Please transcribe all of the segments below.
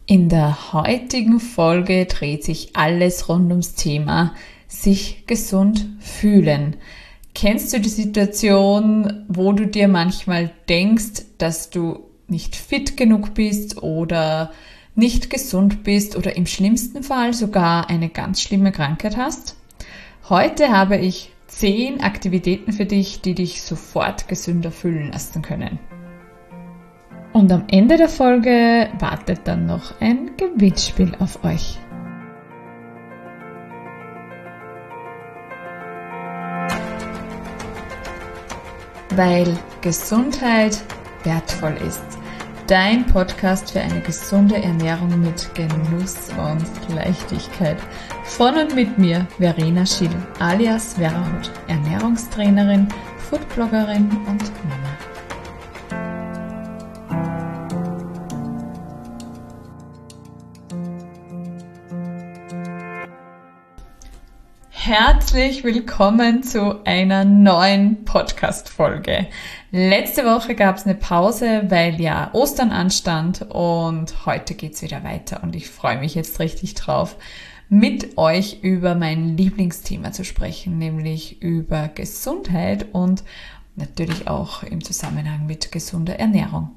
In der heutigen Folge dreht sich alles rund ums Thema sich gesund fühlen. Kennst du die Situation, wo du dir manchmal denkst, dass du nicht fit genug bist oder nicht gesund bist oder im schlimmsten Fall sogar eine ganz schlimme Krankheit hast? Heute habe ich 10 Aktivitäten für dich, die dich sofort gesünder fühlen lassen können. Und am Ende der Folge wartet dann noch ein Gewinnspiel auf euch. Weil Gesundheit wertvoll ist. Dein Podcast für eine gesunde Ernährung mit Genuss und Leichtigkeit. Von und mit mir, Verena Schill, alias Vera Hut, Ernährungstrainerin, Foodbloggerin und Mama. Herzlich willkommen zu einer neuen Podcast-Folge. Letzte Woche gab es eine Pause, weil ja Ostern anstand und heute geht's wieder weiter und ich freue mich jetzt richtig drauf, mit euch über mein Lieblingsthema zu sprechen, nämlich über Gesundheit und natürlich auch im Zusammenhang mit gesunder Ernährung.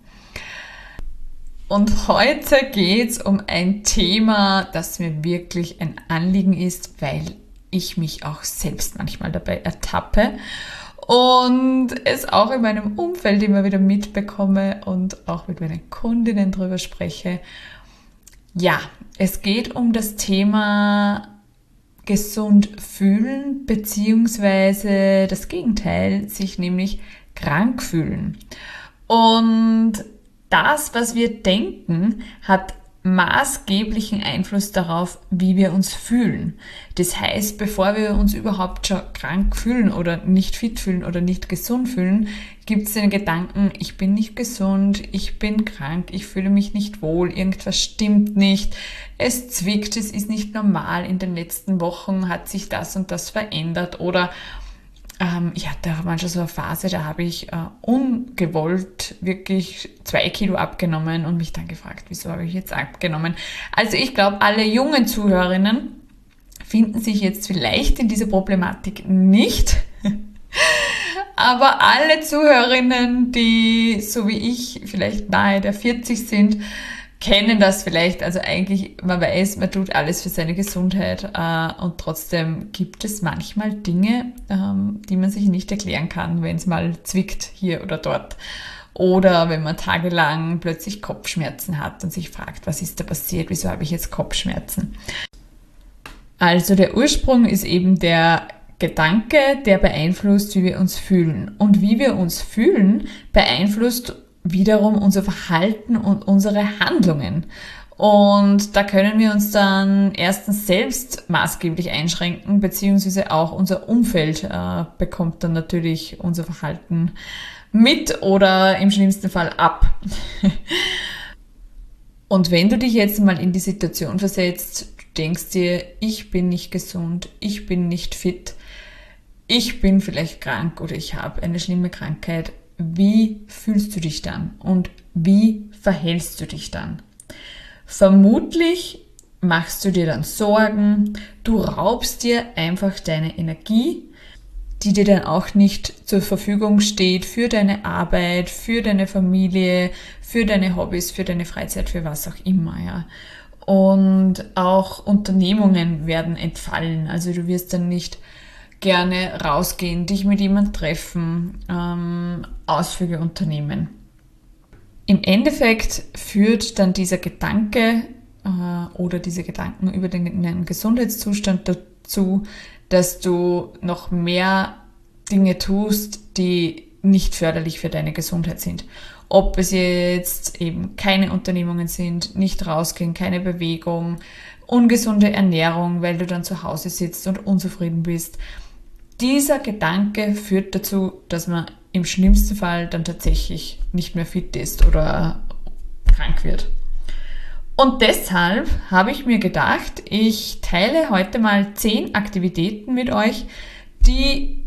Und heute geht's um ein Thema, das mir wirklich ein Anliegen ist, weil ich mich auch selbst manchmal dabei ertappe und es auch in meinem Umfeld immer wieder mitbekomme und auch mit meinen Kundinnen drüber spreche. Ja, es geht um das Thema gesund fühlen, beziehungsweise das Gegenteil, sich nämlich krank fühlen. Und das, was wir denken, hat maßgeblichen Einfluss darauf, wie wir uns fühlen. Das heißt, bevor wir uns überhaupt schon krank fühlen oder nicht fit fühlen oder nicht gesund fühlen, gibt es den Gedanken, ich bin nicht gesund, ich bin krank, ich fühle mich nicht wohl, irgendwas stimmt nicht, es zwickt, es ist nicht normal, in den letzten Wochen hat sich das und das verändert oder ich hatte auch manchmal so eine Phase, da habe ich ungewollt wirklich 2 Kilo abgenommen und mich dann gefragt, wieso habe ich jetzt abgenommen? Also ich glaube, alle jungen Zuhörerinnen finden sich jetzt vielleicht in dieser Problematik nicht, aber alle Zuhörerinnen, die so wie ich vielleicht nahe der 40 sind, kennen das vielleicht. Also eigentlich, man weiß, man tut alles für seine Gesundheit und trotzdem gibt es manchmal Dinge, die man sich nicht erklären kann, wenn es mal zwickt hier oder dort. Oder wenn man tagelang plötzlich Kopfschmerzen hat und sich fragt, was ist da passiert, wieso habe ich jetzt Kopfschmerzen? Also der Ursprung ist eben der Gedanke, der beeinflusst, wie wir uns fühlen. Und wie wir uns fühlen, beeinflusst wiederum unser Verhalten und unsere Handlungen. Und da können wir uns dann erstens selbst maßgeblich einschränken, beziehungsweise auch unser Umfeld bekommt dann natürlich unser Verhalten mit oder im schlimmsten Fall ab. Und wenn du dich jetzt mal in die Situation versetzt, du denkst dir, ich bin nicht gesund, ich bin nicht fit, ich bin vielleicht krank oder ich habe eine schlimme Krankheit, wie fühlst du dich dann und wie verhältst du dich dann? Vermutlich machst du dir dann Sorgen, du raubst dir einfach deine Energie, die dir dann auch nicht zur Verfügung steht für deine Arbeit, für deine Familie, für deine Hobbys, für deine Freizeit, für was auch immer, ja. Und auch Unternehmungen werden entfallen, also du wirst dann nicht gerne rausgehen, dich mit jemandem treffen, Ausflüge unternehmen. Im Endeffekt führt dann dieser Gedanke oder diese Gedanken über den Gesundheitszustand dazu, dass du noch mehr Dinge tust, die nicht förderlich für deine Gesundheit sind. Ob es jetzt eben keine Unternehmungen sind, nicht rausgehen, keine Bewegung, ungesunde Ernährung, weil du dann zu Hause sitzt und unzufrieden bist. Dieser Gedanke führt dazu, dass man im schlimmsten Fall dann tatsächlich nicht mehr fit ist oder krank wird. Und deshalb habe ich mir gedacht, ich teile heute mal 10 Aktivitäten mit euch, die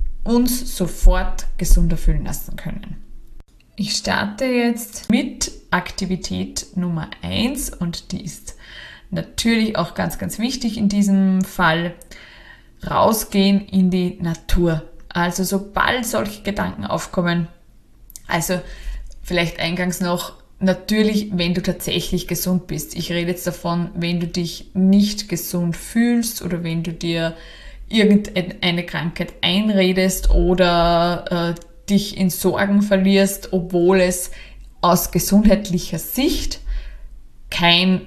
uns sofort gesunder fühlen lassen können. Ich starte jetzt mit Aktivität Nummer 1 und die ist natürlich auch ganz, ganz wichtig in diesem Fall. Rausgehen in die Natur. Also sobald solche Gedanken aufkommen, also vielleicht eingangs noch, natürlich, wenn du tatsächlich gesund bist. Ich rede jetzt davon, wenn du dich nicht gesund fühlst oder wenn du dir irgendeine Krankheit einredest oder dich in Sorgen verlierst, obwohl es aus gesundheitlicher Sicht keine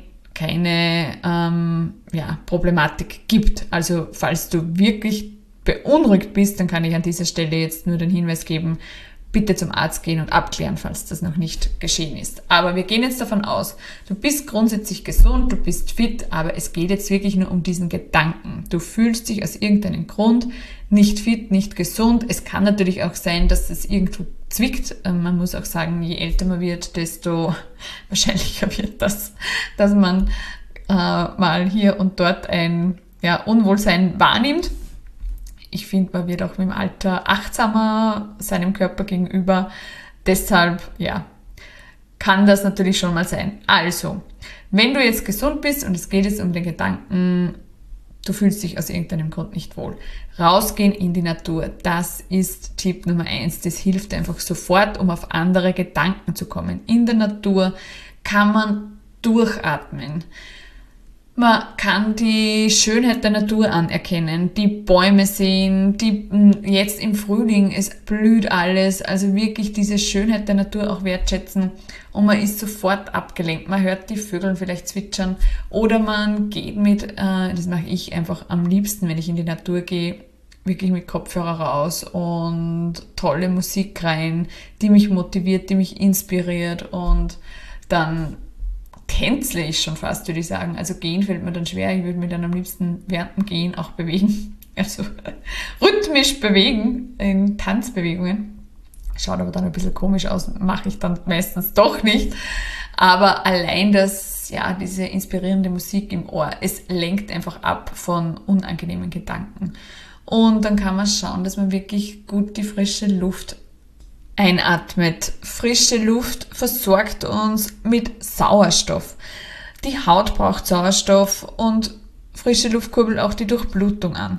Problematik gibt. Also falls du wirklich beunruhigt bist, dann kann ich an dieser Stelle jetzt nur den Hinweis geben, bitte zum Arzt gehen und abklären, falls das noch nicht geschehen ist. Aber wir gehen jetzt davon aus, du bist grundsätzlich gesund, du bist fit, aber es geht jetzt wirklich nur um diesen Gedanken. Du fühlst dich aus irgendeinem Grund nicht fit, nicht gesund. Es kann natürlich auch sein, dass es irgendwo zwickt. Man muss auch sagen, je älter man wird, desto wahrscheinlicher wird das, dass man mal hier und dort ein Unwohlsein wahrnimmt. Ich finde, man wird auch mit dem Alter achtsamer seinem Körper gegenüber. Deshalb, kann das natürlich schon mal sein. Also, wenn du jetzt gesund bist und es geht jetzt um den Gedanken, du fühlst dich aus irgendeinem Grund nicht wohl, rausgehen in die Natur, das ist Tipp Nummer 1. Das hilft einfach sofort, um auf andere Gedanken zu kommen. In der Natur kann man durchatmen. Man kann die Schönheit der Natur anerkennen, die Bäume sehen, jetzt im Frühling, es blüht alles, also wirklich diese Schönheit der Natur auch wertschätzen und man ist sofort abgelenkt. Man hört die Vögel vielleicht zwitschern oder man geht das mache ich einfach am liebsten, wenn ich in die Natur gehe, wirklich mit Kopfhörer raus und tolle Musik rein, die mich motiviert, die mich inspiriert und dann tänzle ich schon fast, würde ich sagen. Also gehen fällt mir dann schwer. Ich würde mich dann am liebsten während dem Gehen auch bewegen. Also rhythmisch bewegen in Tanzbewegungen. Schaut aber dann ein bisschen komisch aus, mache ich dann meistens doch nicht. Aber allein diese inspirierende Musik im Ohr, es lenkt einfach ab von unangenehmen Gedanken. Und dann kann man schauen, dass man wirklich gut die frische Luft einatmet. Frische Luft versorgt uns mit Sauerstoff. Die Haut braucht Sauerstoff und frische Luft kurbelt auch die Durchblutung an.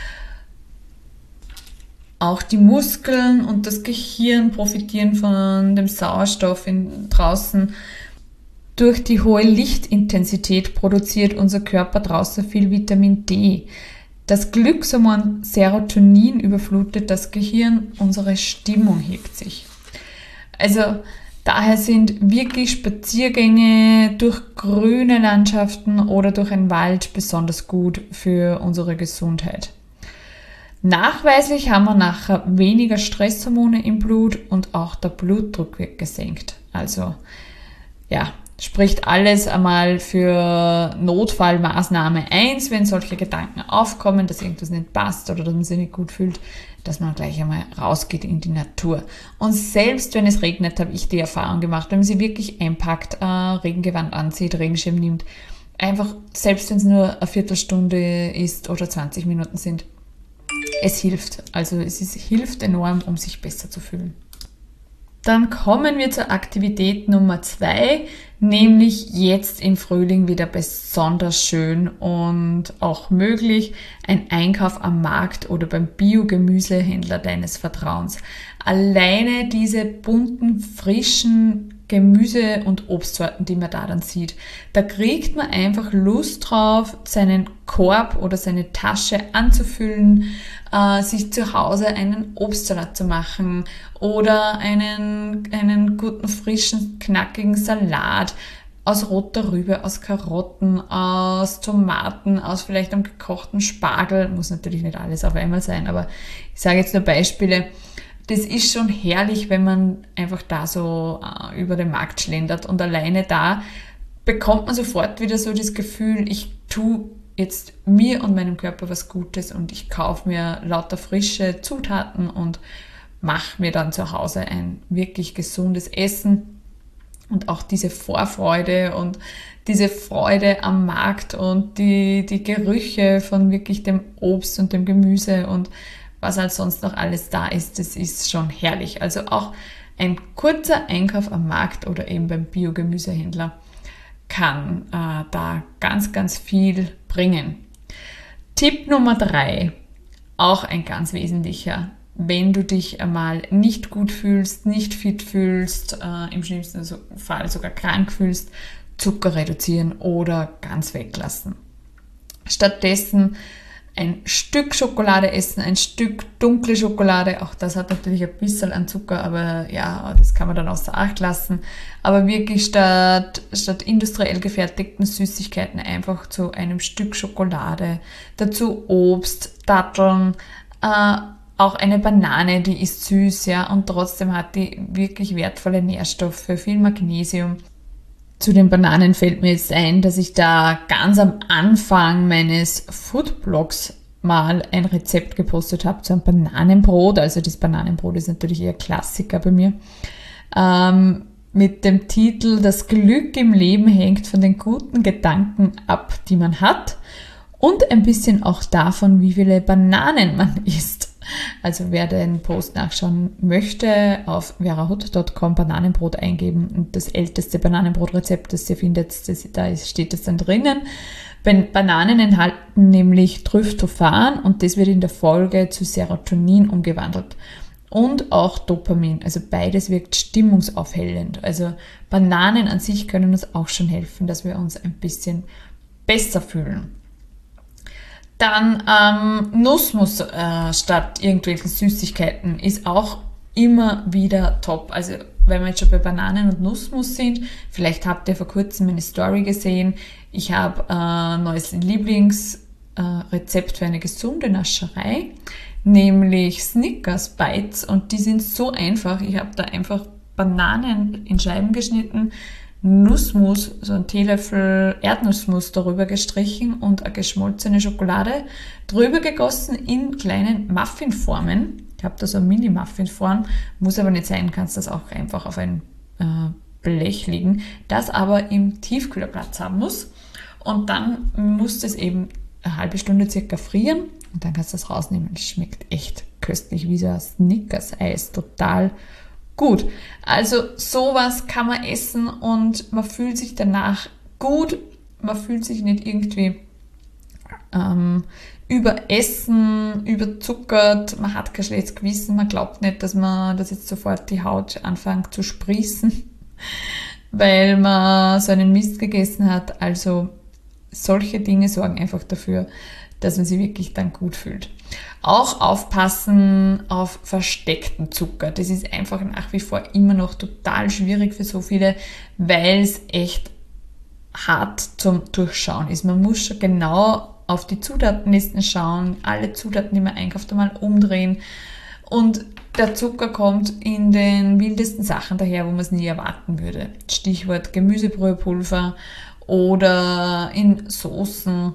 Auch die Muskeln und das Gehirn profitieren von dem Sauerstoff draußen. Durch die hohe Lichtintensität produziert unser Körper draußen viel Vitamin D. Das Glückshormon Serotonin überflutet das Gehirn, unsere Stimmung hebt sich. Also daher sind wirklich Spaziergänge durch grüne Landschaften oder durch einen Wald besonders gut für unsere Gesundheit. Nachweislich haben wir nachher weniger Stresshormone im Blut und auch der Blutdruck wird gesenkt. Also spricht alles einmal für Notfallmaßnahme 1, wenn solche Gedanken aufkommen, dass irgendwas nicht passt oder dass man sich nicht gut fühlt, dass man gleich einmal rausgeht in die Natur. Und selbst wenn es regnet, habe ich die Erfahrung gemacht, wenn man sich wirklich einpackt, Regengewand anzieht, Regenschirm nimmt, einfach, selbst wenn es nur eine Viertelstunde ist oder 20 Minuten sind, es hilft. Also hilft enorm, um sich besser zu fühlen. Dann kommen wir zur Aktivität Nummer 2, nämlich jetzt im Frühling wieder besonders schön und auch möglich, ein Einkauf am Markt oder beim Bio-Gemüsehändler deines Vertrauens. Alleine diese bunten, frischen Gemüse- und Obstsorten, die man da dann sieht, da kriegt man einfach Lust drauf, seinen Korb oder seine Tasche anzufüllen, sich zu Hause einen Obstsalat zu machen oder einen guten, frischen, knackigen Salat aus roter Rübe, aus Karotten, aus Tomaten, aus vielleicht einem gekochten Spargel. Muss natürlich nicht alles auf einmal sein, aber ich sage jetzt nur Beispiele. Das ist schon herrlich, wenn man einfach da so über den Markt schlendert und alleine da bekommt man sofort wieder so das Gefühl, ich tue jetzt mir und meinem Körper was Gutes und ich kaufe mir lauter frische Zutaten und mache mir dann zu Hause ein wirklich gesundes Essen und auch diese Vorfreude und diese Freude am Markt und die Gerüche von wirklich dem Obst und dem Gemüse und was halt sonst noch alles da ist, das ist schon herrlich. Also auch ein kurzer Einkauf am Markt oder eben beim Biogemüsehändler kann da ganz, ganz viel bringen. Tipp Nummer 3, auch ein ganz wesentlicher. Wenn du dich einmal nicht gut fühlst, nicht fit fühlst, im schlimmsten Fall sogar krank fühlst, Zucker reduzieren oder ganz weglassen. Stattdessen ein Stück Schokolade essen, ein Stück dunkle Schokolade, auch das hat natürlich ein bisschen an Zucker, aber ja, das kann man dann außer Acht lassen. Aber wirklich statt industriell gefertigten Süßigkeiten einfach zu einem Stück Schokolade, dazu Obst, Datteln, auch eine Banane, die ist süß, ja, und trotzdem hat die wirklich wertvolle Nährstoffe, viel Magnesium. Zu den Bananen fällt mir jetzt ein, dass ich da ganz am Anfang meines Foodblogs mal ein Rezept gepostet habe zu einem Bananenbrot. Also das Bananenbrot ist natürlich eher Klassiker bei mir. Mit dem Titel Das Glück im Leben hängt von den guten Gedanken ab, die man hat. Und ein bisschen auch davon, wie viele Bananen man isst. Also wer den Post nachschauen möchte, auf verahut.com Bananenbrot eingeben und das älteste Bananenbrotrezept, das ihr findet, da steht es dann drinnen. Bananen enthalten nämlich Tryptophan und das wird in der Folge zu Serotonin umgewandelt. Und auch Dopamin, also beides wirkt stimmungsaufhellend. Also Bananen an sich können uns auch schon helfen, dass wir uns ein bisschen besser fühlen. Dann Nussmus statt irgendwelchen Süßigkeiten ist auch immer wieder top. Also wenn wir jetzt schon bei Bananen und Nussmus sind, vielleicht habt ihr vor kurzem meine Story gesehen. Ich habe ein neues Lieblingsrezept für eine gesunde Nascherei, nämlich Snickers Bites, und die sind so einfach. Ich habe da einfach Bananen in Scheiben geschnitten, Nussmus, so ein Teelöffel Erdnussmus darüber gestrichen und eine geschmolzene Schokolade drüber gegossen in kleinen Muffinformen. Ich habe da so eine Mini-Muffin-Form, muss aber nicht sein, kannst das auch einfach auf ein Blech legen, das aber im Tiefkühler Platz haben muss. Und dann muss das eben eine halbe Stunde circa frieren und dann kannst du das rausnehmen. Das schmeckt echt köstlich, wie so ein Snickers-Eis, total gut. Also sowas kann man essen und man fühlt sich danach gut, man fühlt sich nicht irgendwie überessen, überzuckert, man hat kein schlechtes Gewissen, man glaubt nicht, dass jetzt sofort die Haut anfängt zu sprießen, weil man so einen Mist gegessen hat. Also solche Dinge sorgen einfach dafür, dass man sich wirklich dann gut fühlt. Auch aufpassen auf versteckten Zucker. Das ist einfach nach wie vor immer noch total schwierig für so viele, weil es echt hart zum Durchschauen ist. Man muss schon genau auf die Zutatenlisten schauen, alle Zutaten, die man einkauft, einmal umdrehen. Und der Zucker kommt in den wildesten Sachen daher, wo man es nie erwarten würde. Stichwort Gemüsebrühepulver oder in Soßen,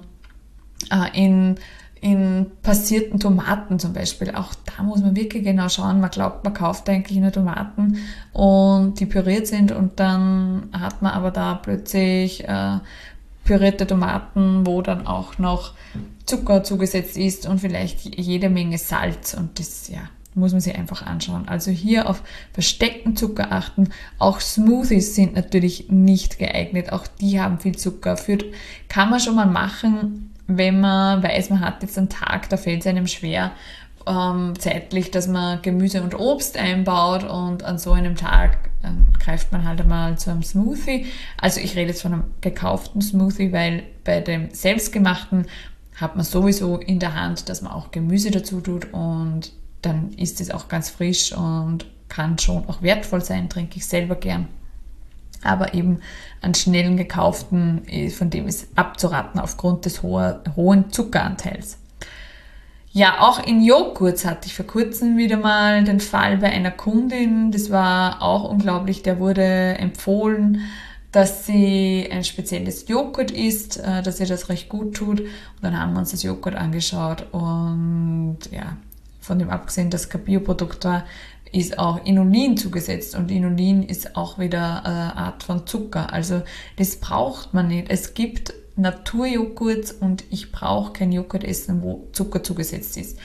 in passierten Tomaten zum Beispiel. Auch da muss man wirklich genau schauen. Man glaubt, man kauft eigentlich nur Tomaten und die püriert sind und dann hat man aber da plötzlich pürierte Tomaten, wo dann auch noch Zucker zugesetzt ist und vielleicht jede Menge Salz, und das muss man sich einfach anschauen. Also hier auf versteckten Zucker achten. Auch Smoothies sind natürlich nicht geeignet. Auch die haben viel Zucker. Kann man schon mal machen, wenn man weiß, man hat jetzt einen Tag, da fällt es einem schwer zeitlich, dass man Gemüse und Obst einbaut, und an so einem Tag greift man halt einmal zu einem Smoothie. Also ich rede jetzt von einem gekauften Smoothie, weil bei dem selbstgemachten hat man sowieso in der Hand, dass man auch Gemüse dazu tut, und dann ist es auch ganz frisch und kann schon auch wertvoll sein, trinke ich selber gern. Aber eben an schnellen gekauften, von dem ist abzuraten aufgrund des hohen Zuckeranteils. Ja, auch in Joghurt hatte ich vor kurzem wieder mal den Fall bei einer Kundin. Das war auch unglaublich. Der wurde empfohlen, dass sie ein spezielles Joghurt isst, dass ihr das recht gut tut. Und dann haben wir uns das Joghurt angeschaut und ja, von dem abgesehen, dass kein Bioprodukt war, ist auch Inulin zugesetzt, und Inulin ist auch wieder eine Art von Zucker. Also das braucht man nicht. Es gibt Naturjoghurt und ich brauche kein Joghurt essen, wo Zucker zugesetzt ist.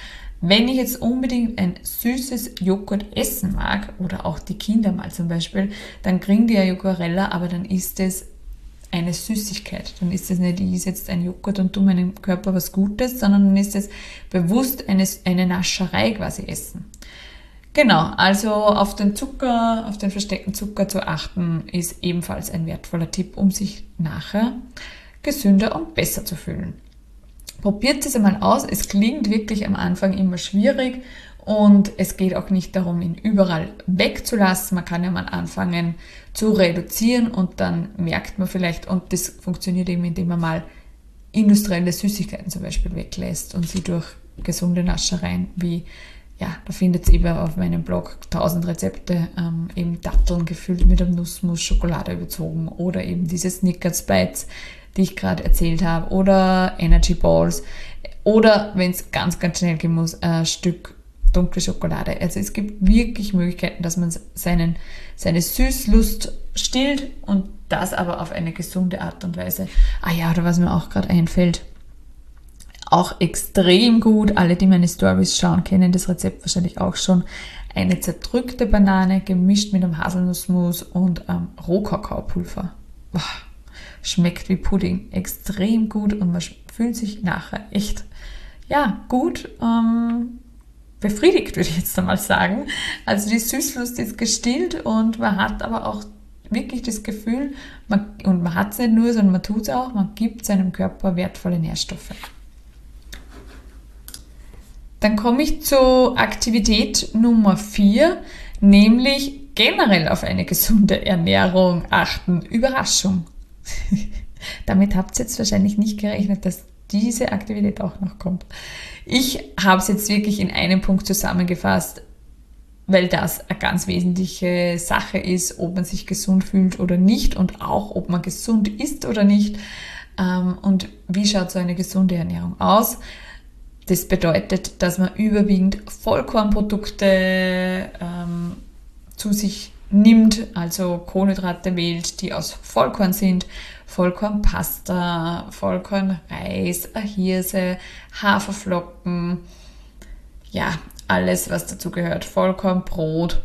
Wenn ich jetzt unbedingt ein süßes Joghurt essen mag, oder auch die Kinder mal zum Beispiel, dann kriegen die ja Joghurella, aber dann ist es eine Süßigkeit. Dann ist es nicht, ich esse jetzt ein Joghurt und tue meinem Körper was Gutes, sondern dann ist es bewusst eine Nascherei quasi essen. Genau, also auf den Zucker, auf den versteckten Zucker zu achten, ist ebenfalls ein wertvoller Tipp, um sich nachher gesünder und besser zu fühlen. Probiert es einmal aus. Es klingt wirklich am Anfang immer schwierig und es geht auch nicht darum, ihn überall wegzulassen. Man kann ja mal anfangen zu reduzieren und dann merkt man vielleicht, und das funktioniert eben, indem man mal industrielle Süßigkeiten zum Beispiel weglässt und sie durch gesunde Naschereien wie, ja, da findet ihr eben auf meinem Blog 1000 Rezepte, eben Datteln gefüllt mit einem Nussmus, Schokolade überzogen oder eben diese Snickers Bites, die ich gerade erzählt habe, oder Energy Balls oder, wenn es ganz, ganz schnell gehen muss, ein Stück dunkle Schokolade. Also es gibt wirklich Möglichkeiten, dass man seine Süßlust stillt und das aber auf eine gesunde Art und Weise. Ah ja, oder was mir auch gerade einfällt, auch extrem gut, alle, die meine Stories schauen, kennen das Rezept wahrscheinlich auch schon. Eine zerdrückte Banane gemischt mit einem Haselnussmus und Rohkakaopulver. Wow. Schmeckt wie Pudding, extrem gut und man fühlt sich nachher echt, ja, gut befriedigt, würde ich jetzt einmal sagen. Also die Süßlust ist gestillt und man hat aber auch wirklich das Gefühl, man hat es nicht nur, sondern man tut es auch, man gibt seinem Körper wertvolle Nährstoffe. Dann komme ich zu Aktivität Nummer 4, nämlich generell auf eine gesunde Ernährung achten. Überraschung. Damit habt ihr jetzt wahrscheinlich nicht gerechnet, dass diese Aktivität auch noch kommt. Ich habe es jetzt wirklich in einem Punkt zusammengefasst, weil das eine ganz wesentliche Sache ist, ob man sich gesund fühlt oder nicht und auch, ob man gesund isst oder nicht. Und wie schaut so eine gesunde Ernährung aus? Das bedeutet, dass man überwiegend Vollkornprodukte zu sich nimmt, also Kohlenhydrate wählt, die aus Vollkorn sind, Vollkornpasta, Vollkornreis, Hirse, Haferflocken, ja, alles, was dazu gehört, Vollkornbrot.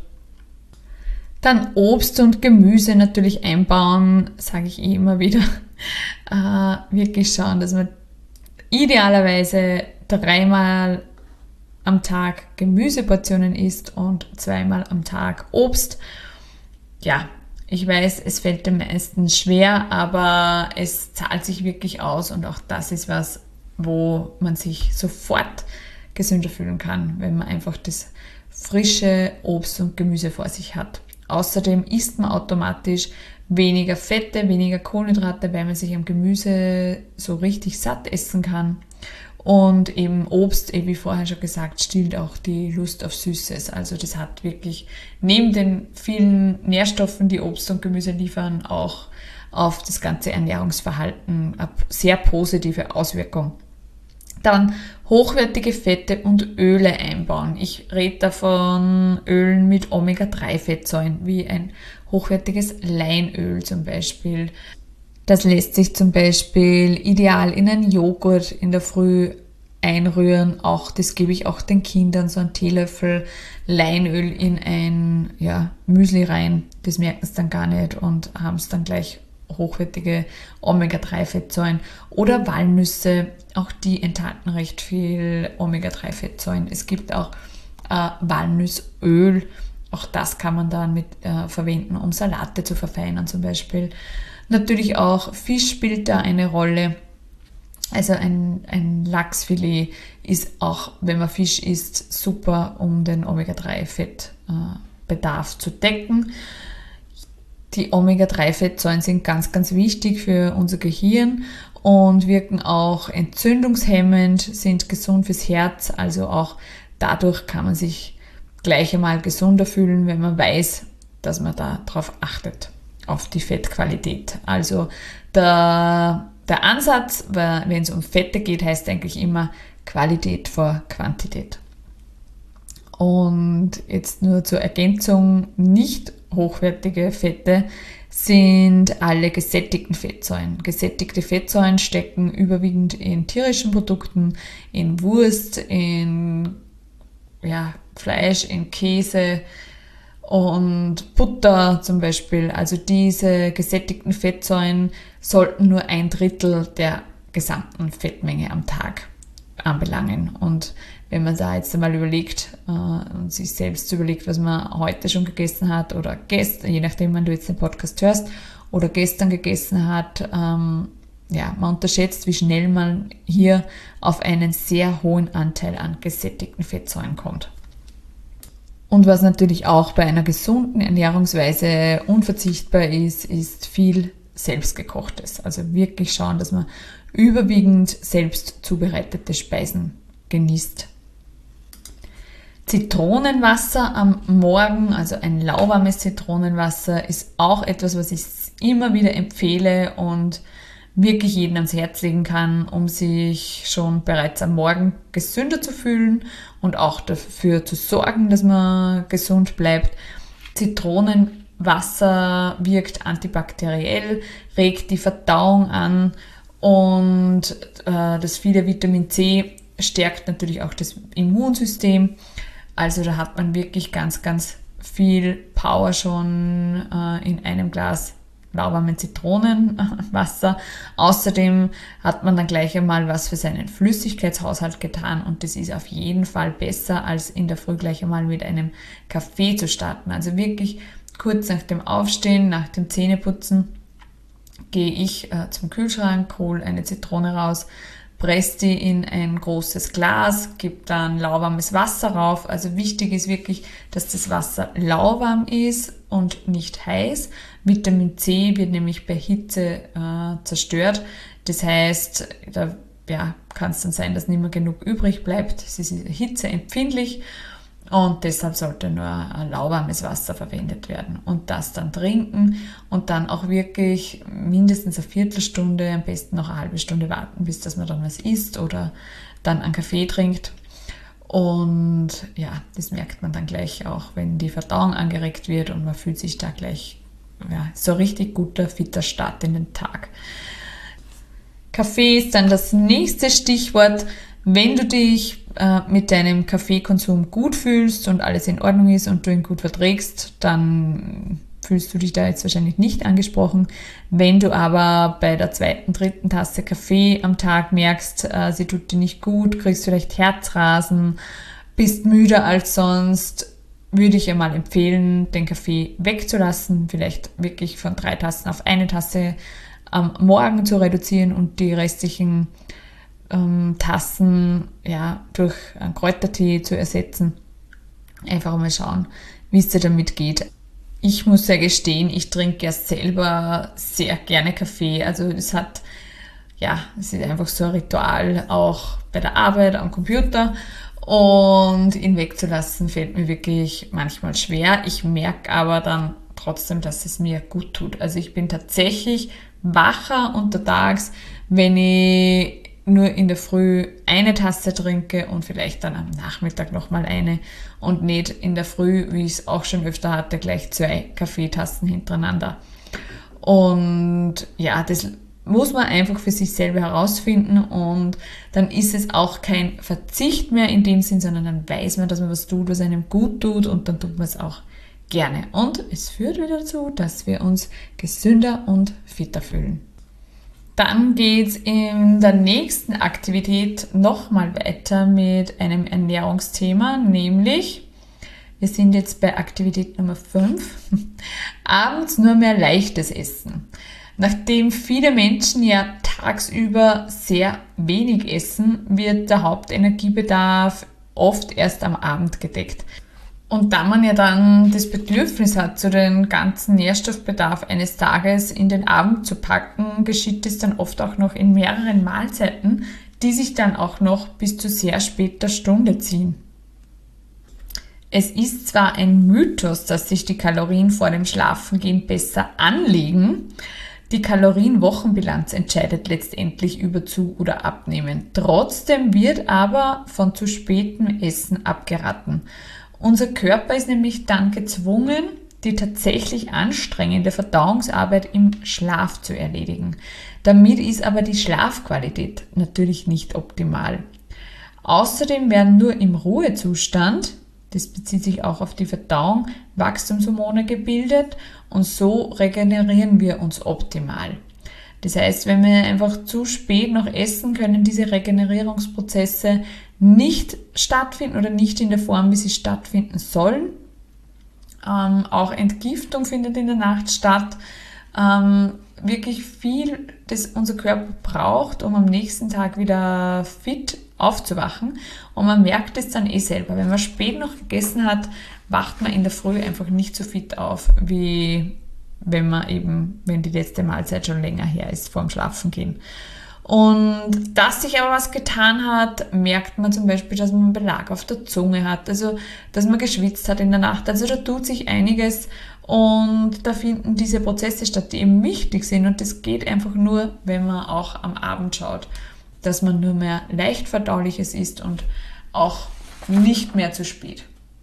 Dann Obst und Gemüse natürlich einbauen, sage ich immer wieder. Wirklich schauen, dass man idealerweise 3-mal am Tag Gemüseportionen isst und 2-mal am Tag Obst. Ja, ich weiß, es fällt den meisten schwer, aber es zahlt sich wirklich aus und auch das ist was, wo man sich sofort gesünder fühlen kann, wenn man einfach das frische Obst und Gemüse vor sich hat. Außerdem isst man automatisch weniger Fette, weniger Kohlenhydrate, weil man sich am Gemüse so richtig satt essen kann. Und eben Obst, wie vorher schon gesagt, stillt auch die Lust auf Süßes. Also das hat wirklich neben den vielen Nährstoffen, die Obst und Gemüse liefern, auch auf das ganze Ernährungsverhalten eine sehr positive Auswirkung. Dann hochwertige Fette und Öle einbauen. Ich rede davon Ölen mit Omega-3-Fettsäuren, wie ein hochwertiges Leinöl zum Beispiel. Das lässt sich zum Beispiel ideal in einen Joghurt in der Früh einrühren. Auch das gebe ich auch den Kindern, so einen Teelöffel Leinöl in ein Müsli rein. Das merken sie dann gar nicht und haben es dann gleich hochwertige Omega-3-Fettsäuren. Oder Walnüsse, auch die enthalten recht viel Omega-3-Fettsäuren. Es gibt auch Walnussöl, auch das kann man dann verwenden, um Salate zu verfeinern zum Beispiel. Natürlich auch Fisch spielt da eine Rolle. Also ein Lachsfilet ist auch, wenn man Fisch isst, super, um den Omega-3-Fettbedarf zu decken. Die Omega-3-Fettsäuren sind ganz, ganz wichtig für unser Gehirn und wirken auch entzündungshemmend, sind gesund fürs Herz. Also auch dadurch kann man sich gleich einmal gesunder fühlen, wenn man weiß, dass man da drauf achtet, auf die Fettqualität. Also der Ansatz, wenn es um Fette geht, heißt eigentlich immer Qualität vor Quantität. Und jetzt nur zur Ergänzung, nicht hochwertige Fette sind alle gesättigten Fettsäuren. Gesättigte Fettsäuren stecken überwiegend in tierischen Produkten, in Wurst, in Fleisch in Käse und Butter zum Beispiel. Also diese gesättigten Fettsäuren sollten nur 1/3 der gesamten Fettmenge am Tag anbelangen. Und wenn man da jetzt einmal überlegt und sich selbst überlegt, was man heute schon gegessen hat oder gestern, je nachdem, wann du jetzt den Podcast hörst, oder gestern gegessen hat, man unterschätzt, wie schnell man hier auf einen sehr hohen Anteil an gesättigten Fettsäuren kommt. Und was natürlich auch bei einer gesunden Ernährungsweise unverzichtbar ist, ist viel Selbstgekochtes. Also wirklich schauen, dass man überwiegend selbst zubereitete Speisen genießt. Zitronenwasser am Morgen, also ein lauwarmes Zitronenwasser, ist auch etwas, was ich immer wieder empfehle und wirklich jedem ans Herz legen kann, um sich schon bereits am Morgen gesünder zu fühlen und auch dafür zu sorgen, dass man gesund bleibt. Zitronenwasser wirkt antibakteriell, regt die Verdauung an und das viele Vitamin C stärkt natürlich auch das Immunsystem. Also da hat man wirklich ganz, ganz viel Power schon in einem Glas lauwarmen Zitronenwasser. Außerdem hat man dann gleich einmal was für seinen Flüssigkeitshaushalt getan und das ist auf jeden Fall besser, als in der Früh gleich einmal mit einem Kaffee zu starten. Also wirklich kurz nach dem Aufstehen, nach dem Zähneputzen, gehe ich zum Kühlschrank, hole eine Zitrone raus, presse die in ein großes Glas, gebe dann lauwarmes Wasser rauf. Also wichtig ist wirklich, dass das Wasser lauwarm ist und nicht heiß. Vitamin C wird nämlich bei Hitze zerstört. Das heißt, da kann es dann sein, dass nicht mehr genug übrig bleibt. Es ist hitzeempfindlich und deshalb sollte nur ein lauwarmes Wasser verwendet werden. Und das dann trinken und dann auch wirklich mindestens eine Viertelstunde, am besten noch eine halbe Stunde warten, bis dass man dann was isst oder dann einen Kaffee trinkt. Und das merkt man dann gleich auch, wenn die Verdauung angeregt wird und man fühlt sich da gleich so richtig guter, fitter Start in den Tag. Kaffee ist dann das nächste Stichwort. Wenn du dich mit deinem Kaffeekonsum gut fühlst und alles in Ordnung ist und du ihn gut verträgst, dann fühlst du dich da jetzt wahrscheinlich nicht angesprochen. Wenn du aber bei der 2., 3. Tasse Kaffee am Tag merkst, sie tut dir nicht gut, kriegst vielleicht Herzrasen, bist müder als sonst, würde ich einmal empfehlen, den Kaffee wegzulassen, vielleicht wirklich von 3 Tassen auf 1 Tasse am Morgen zu reduzieren und die restlichen Tassen durch einen Kräutertee zu ersetzen. Einfach mal schauen, wie es dir damit geht. Ich muss ja gestehen, ich trinke ja selber sehr gerne Kaffee. Also es ist einfach so ein Ritual, auch bei der Arbeit am Computer. Und ihn wegzulassen fällt mir wirklich manchmal schwer. Ich merke aber dann trotzdem, dass es mir gut tut. Also ich bin tatsächlich wacher untertags, wenn ich nur in der Früh 1 Tasse trinke und vielleicht dann am Nachmittag nochmal eine und nicht in der Früh, wie ich es auch schon öfter hatte, gleich 2 Kaffeetassen hintereinander. Und das muss man einfach für sich selber herausfinden und dann ist es auch kein Verzicht mehr in dem Sinn, sondern dann weiß man, dass man was tut, was einem gut tut und dann tut man es auch gerne. Und es führt wieder dazu, dass wir uns gesünder und fitter fühlen. Dann geht es in der nächsten Aktivität nochmal weiter mit einem Ernährungsthema, nämlich, wir sind jetzt bei Aktivität Nummer 5, abends nur mehr leichtes Essen. Nachdem viele Menschen ja tagsüber sehr wenig essen, wird der Hauptenergiebedarf oft erst am Abend gedeckt. Und da man ja dann das Bedürfnis hat, so den ganzen Nährstoffbedarf eines Tages in den Abend zu packen, geschieht es dann oft auch noch in mehreren Mahlzeiten, die sich dann auch noch bis zu sehr später Stunde ziehen. Es ist zwar ein Mythos, dass sich die Kalorien vor dem Schlafengehen besser anlegen, die Kalorienwochenbilanz entscheidet letztendlich über Zu- oder Abnehmen. Trotzdem wird aber von zu spätem Essen abgeraten. Unser Körper ist nämlich dann gezwungen, die tatsächlich anstrengende Verdauungsarbeit im Schlaf zu erledigen. Damit ist aber die Schlafqualität natürlich nicht optimal. Außerdem werden nur im Ruhezustand, das bezieht sich auch auf die Verdauung, Wachstumshormone gebildet und so regenerieren wir uns optimal. Das heißt, wenn wir einfach zu spät noch essen, können diese Regenerierungsprozesse nicht stattfinden oder nicht in der Form, wie sie stattfinden sollen. Auch Entgiftung findet in der Nacht statt. Wirklich viel, das unser Körper braucht, um am nächsten Tag wieder fit aufzuwachen. Und man merkt es dann selber. Wenn man spät noch gegessen hat, wacht man in der Früh einfach nicht so fit auf, wie wenn die letzte Mahlzeit schon länger her ist, vorm Schlafengehen. Und dass sich aber was getan hat, merkt man zum Beispiel, dass man einen Belag auf der Zunge hat, also dass man geschwitzt hat in der Nacht. Also da tut sich einiges und da finden diese Prozesse statt, die eben wichtig sind. Und das geht einfach nur, wenn man auch am Abend schaut, dass man nur mehr leicht verdauliches isst und auch nicht mehr zu spät.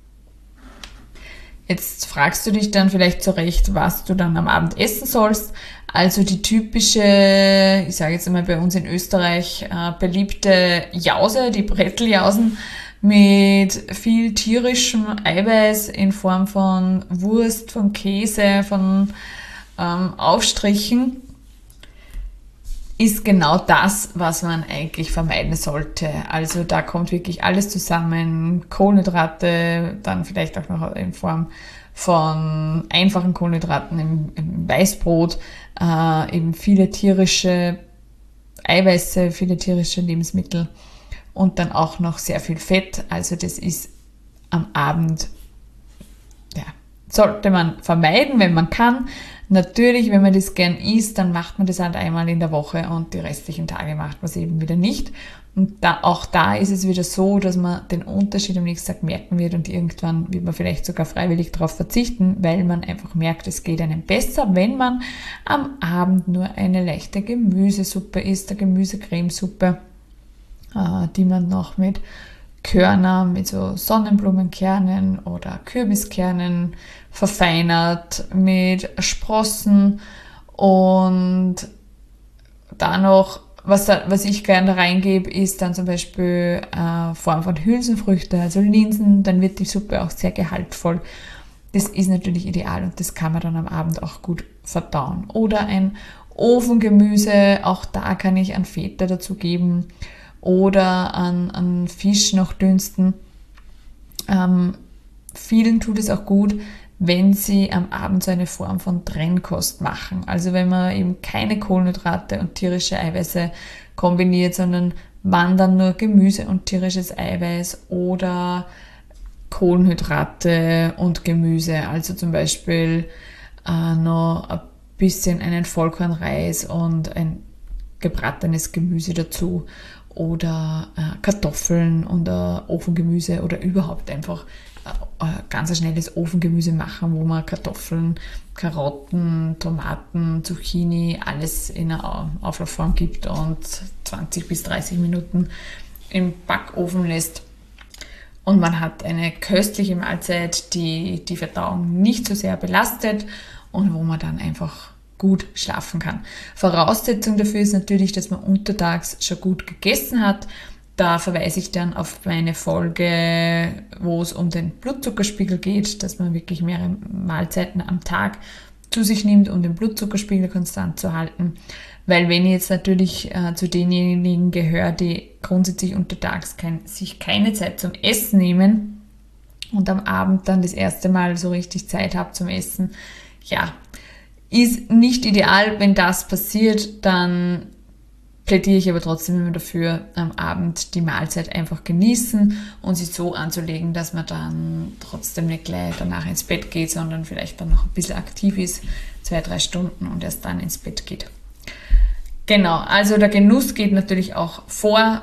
Jetzt fragst du dich dann vielleicht zurecht, was du dann am Abend essen sollst. Also die typische, ich sage jetzt einmal bei uns in Österreich, beliebte Jause, die Bretteljausen mit viel tierischem Eiweiß in Form von Wurst, von Käse, von Aufstrichen, ist genau das, was man eigentlich vermeiden sollte. Also da kommt wirklich alles zusammen, Kohlenhydrate, dann vielleicht auch noch in Form von einfachen Kohlenhydraten im Weißbrot, eben viele tierische Eiweiße, viele tierische Lebensmittel und dann auch noch sehr viel Fett. Also das ist am Abend, ja, sollte man vermeiden, wenn man kann. Natürlich, wenn man das gern isst, dann macht man das halt einmal in der Woche und die restlichen Tage macht man es eben wieder nicht. Und auch da ist es wieder so, dass man den Unterschied am nächsten Tag merken wird und irgendwann wird man vielleicht sogar freiwillig darauf verzichten, weil man einfach merkt, es geht einem besser, wenn man am Abend nur eine leichte Gemüsesuppe isst, eine Gemüsecremesuppe, die man noch mit Körner, mit so Sonnenblumenkernen oder Kürbiskernen verfeinert, mit Sprossen und da noch, was ich gerne da reingebe, ist dann zum Beispiel Form von Hülsenfrüchte, also Linsen, dann wird die Suppe auch sehr gehaltvoll. Das ist natürlich ideal und das kann man dann am Abend auch gut verdauen. Oder ein Ofengemüse, auch da kann ich an Feta dazu geben oder an Fisch noch dünsten. Vielen tut es auch gut, wenn sie am Abend so eine Form von Trennkost machen. Also wenn man eben keine Kohlenhydrate und tierische Eiweiße kombiniert, sondern man dann nur Gemüse und tierisches Eiweiß oder Kohlenhydrate und Gemüse. Also zum Beispiel noch ein bisschen einen Vollkornreis und ein gebratenes Gemüse dazu. Oder Kartoffeln und Ofengemüse oder überhaupt einfach ganz ein schnelles Ofengemüse machen, wo man Kartoffeln, Karotten, Tomaten, Zucchini, alles in einer Auflaufform gibt und 20 bis 30 Minuten im Backofen lässt. Und man hat eine köstliche Mahlzeit, die die Verdauung nicht so sehr belastet und wo man dann einfach gut schlafen kann. Voraussetzung dafür ist natürlich, dass man untertags schon gut gegessen hat. Da verweise ich dann auf meine Folge, wo es um den Blutzuckerspiegel geht, dass man wirklich mehrere Mahlzeiten am Tag zu sich nimmt, um den Blutzuckerspiegel konstant zu halten. Weil wenn ich jetzt natürlich zu denjenigen gehöre, die grundsätzlich untertags sich keine Zeit zum Essen nehmen und am Abend dann das erste Mal so richtig Zeit habe zum Essen, ja, ist nicht ideal. Wenn das passiert, dann plädiere ich aber trotzdem immer dafür, am Abend die Mahlzeit einfach genießen und sie so anzulegen, dass man dann trotzdem nicht gleich danach ins Bett geht, sondern vielleicht dann noch ein bisschen aktiv ist, 2-3 Stunden und erst dann ins Bett geht. Genau, also der Genuss geht natürlich auch vor.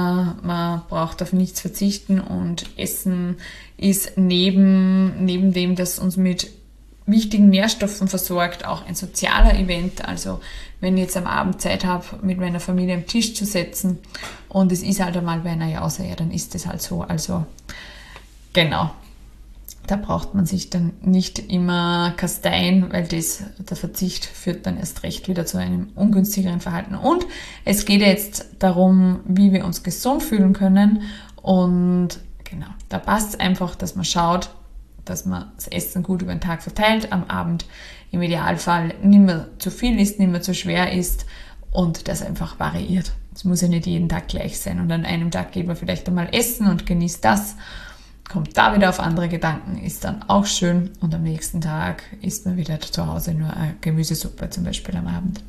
Man braucht auf nichts verzichten und Essen ist neben dem, dass uns mit wichtigen Nährstoffen versorgt, auch ein sozialer Event. Also wenn ich jetzt am Abend Zeit habe, mit meiner Familie am Tisch zu sitzen und es ist halt einmal bei einer Jause, ja, dann ist es halt so. Also genau, da braucht man sich dann nicht immer kasteien, weil der Verzicht führt dann erst recht wieder zu einem ungünstigeren Verhalten. Und es geht jetzt darum, wie wir uns gesund fühlen können. Und genau, da passt es einfach, dass man schaut, dass man das Essen gut über den Tag verteilt, am Abend im Idealfall nicht mehr zu viel isst, nicht mehr zu schwer isst und das einfach variiert. Es muss ja nicht jeden Tag gleich sein und an einem Tag geht man vielleicht einmal essen und genießt das, kommt da wieder auf andere Gedanken, ist dann auch schön und am nächsten Tag isst man wieder zu Hause nur eine Gemüsesuppe zum Beispiel am Abend.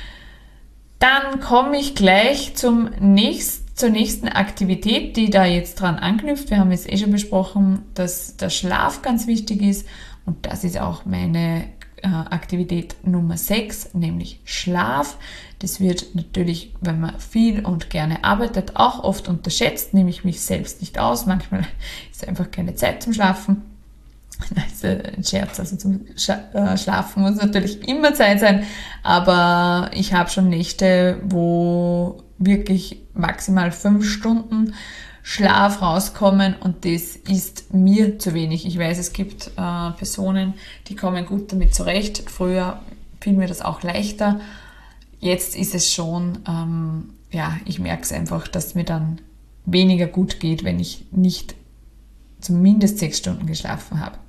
Dann komme ich gleich zur nächsten Aktivität, die da jetzt dran anknüpft. Wir haben jetzt schon besprochen, dass der Schlaf ganz wichtig ist und das ist auch meine Aktivität Nummer 6, nämlich Schlaf. Das wird natürlich, wenn man viel und gerne arbeitet, auch oft unterschätzt, nehme ich mich selbst nicht aus. Manchmal ist einfach keine Zeit zum Schlafen. Das ist ein Scherz, also zum Schlafen muss natürlich immer Zeit sein, aber ich habe schon Nächte, wo wirklich maximal 5 Stunden Schlaf rauskommen und das ist mir zu wenig. Ich weiß, es gibt Personen, die kommen gut damit zurecht. Früher fiel mir das auch leichter. Jetzt ist es schon, ich merke es einfach, dass es mir dann weniger gut geht, wenn ich nicht zumindest 6 Stunden geschlafen habe.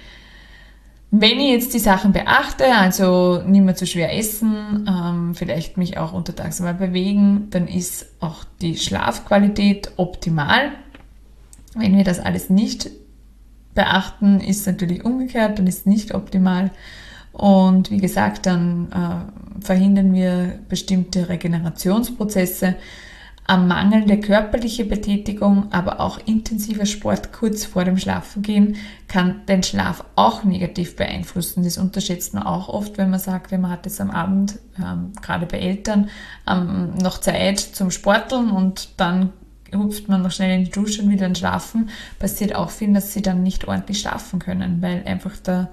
Wenn ich jetzt die Sachen beachte, also nicht mehr zu schwer essen, vielleicht mich auch untertags mal bewegen, dann ist auch die Schlafqualität optimal. Wenn wir das alles nicht beachten, ist es natürlich umgekehrt, dann ist es nicht optimal. Und wie gesagt, dann verhindern wir bestimmte Regenerationsprozesse. Am mangelnde körperliche Betätigung, aber auch intensiver Sport kurz vor dem Schlafengehen kann den Schlaf auch negativ beeinflussen. Das unterschätzt man auch oft, wenn man sagt, man hat jetzt am Abend, gerade bei Eltern, noch Zeit zum Sporteln und dann hupft man noch schnell in die Dusche und wieder schlafen. Passiert auch viel, dass sie dann nicht ordentlich schlafen können, weil einfach der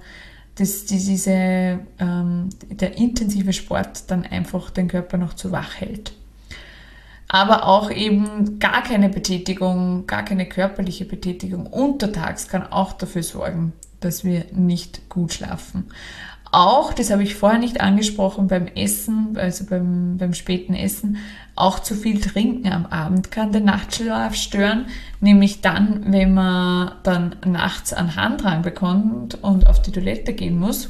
intensive Sport dann einfach den Körper noch zu wach hält. Aber auch eben gar keine Betätigung, gar keine körperliche Betätigung untertags kann auch dafür sorgen, dass wir nicht gut schlafen. Auch, das habe ich vorher nicht angesprochen, beim Essen, also beim späten Essen, auch zu viel trinken am Abend kann den Nachtschlaf stören, nämlich dann, wenn man dann nachts einen Harndrang bekommt und auf die Toilette gehen muss.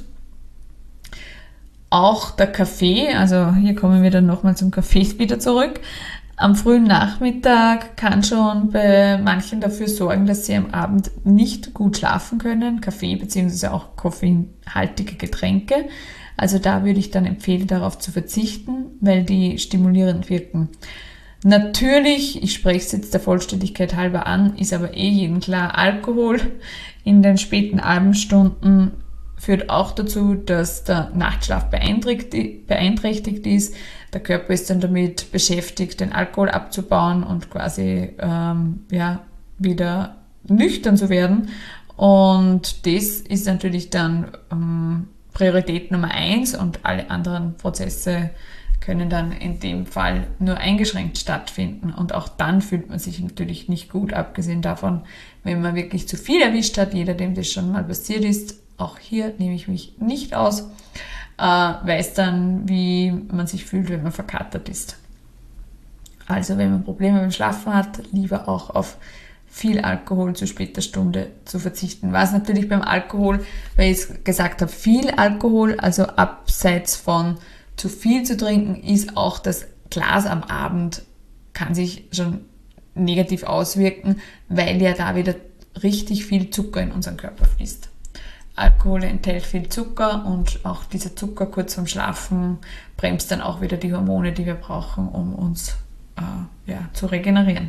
Auch der Kaffee, also hier kommen wir dann nochmal zum Kaffee wieder zurück, am frühen Nachmittag kann schon bei manchen dafür sorgen, dass sie am Abend nicht gut schlafen können. Kaffee bzw. auch koffeinhaltige Getränke. Also da würde ich dann empfehlen, darauf zu verzichten, weil die stimulierend wirken. Natürlich, ich spreche es jetzt der Vollständigkeit halber an, ist aber jedem klar, Alkohol in den späten Abendstunden führt auch dazu, dass der Nachtschlaf beeinträchtigt ist. Der Körper ist dann damit beschäftigt, den Alkohol abzubauen und quasi wieder nüchtern zu werden. Und das ist natürlich dann Priorität Nummer 1 und alle anderen Prozesse können dann in dem Fall nur eingeschränkt stattfinden. Und auch dann fühlt man sich natürlich nicht gut, abgesehen davon, wenn man wirklich zu viel erwischt hat. Jeder, dem das schon mal passiert ist, auch hier nehme ich mich nicht aus, weiß dann, wie man sich fühlt, wenn man verkatert ist. Also wenn man Probleme beim Schlafen hat, lieber auch auf viel Alkohol zu später Stunde zu verzichten. Was natürlich beim Alkohol, weil ich es gesagt habe, viel Alkohol, also abseits von zu viel zu trinken, ist auch das Glas am Abend, kann sich schon negativ auswirken, weil ja da wieder richtig viel Zucker in unseren Körper fließt. Alkohol enthält viel Zucker und auch dieser Zucker kurz vorm Schlafen bremst dann auch wieder die Hormone, die wir brauchen, um uns zu regenerieren.